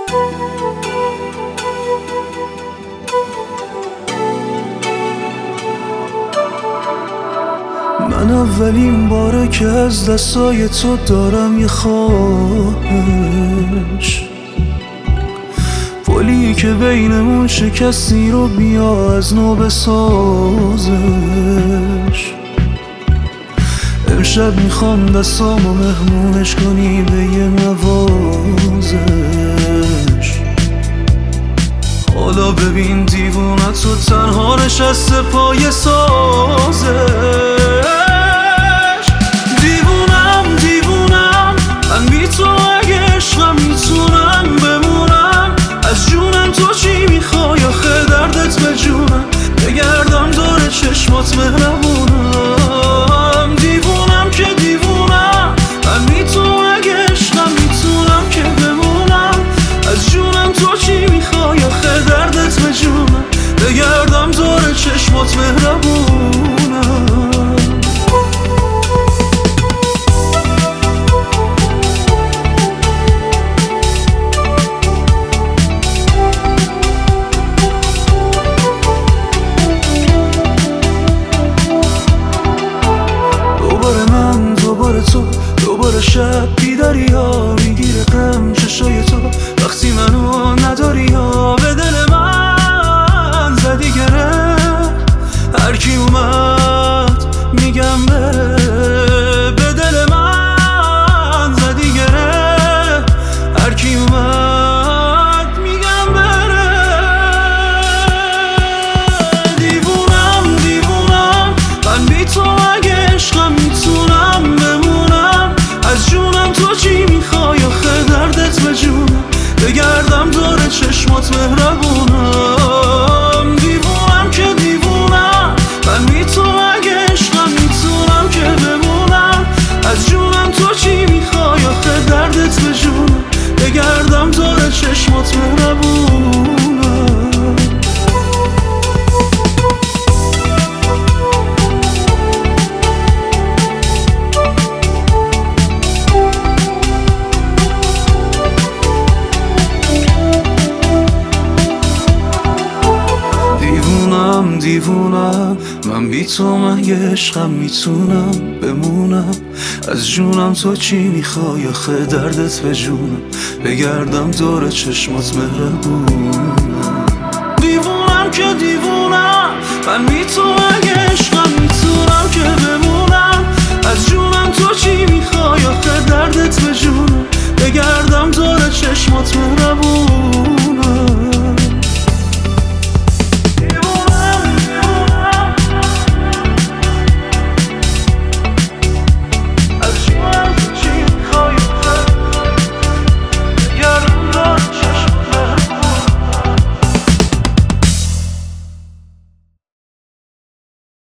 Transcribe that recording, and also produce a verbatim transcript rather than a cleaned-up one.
من اولین باره که از دستای تو دارم یه خواهش، پلی که بینمون شکستی رو بیا از نو بسازش. امشب میخوام دستامو مهمونش کنی به یه نوازش. حالا ببین دیوونه تو تنها نشسته پای سازش. دیوونم دیوونم من بی تو اگه عشقم میتونم بمونم. از جونم تو چی میخوای آخه دردت به جونم، بگردم دور چشمات مهربونم. دیوونم که دیوونم من بی تو اگه عشقم میتونم که بمونم. از جونم تو چی میخوای آخه دردت به جونم، بگردم دور چشمات مهربونم. دوباره تو دوباره شب بیداری ها میگیره غم چشای تو وقتی منو نداری ها. به دل من زدی گره هر کی اومد میگم بره. به دل من زدی گره هر کی اومد میگم بره. دیوونم دیوونم من بی تو اگه عشقم میتونم بمونم. از جونم تو چی میخوای آخه دردت به جونم، بگردم دور چشمات مهربونم. دیوونم که دیوونم من بی تو اگه عشقم میتونم که بمونم. از جونم تو چی میخوای آخه دردت به جونم، بگردم دور چشمات مهربونم. دیوونم من بی تو مگه عشقم میتونم بمونم. از جونم تو چی میخوای آخه دردت به جونم، بگردم دور چشمات مهربونم. دیوونم که دیوونم من بی تو مگه عشقم میتونم که بمونم. از جونم تو چی میخوای آخه دردت به جونم، بگردم دور چشمات مهربونم.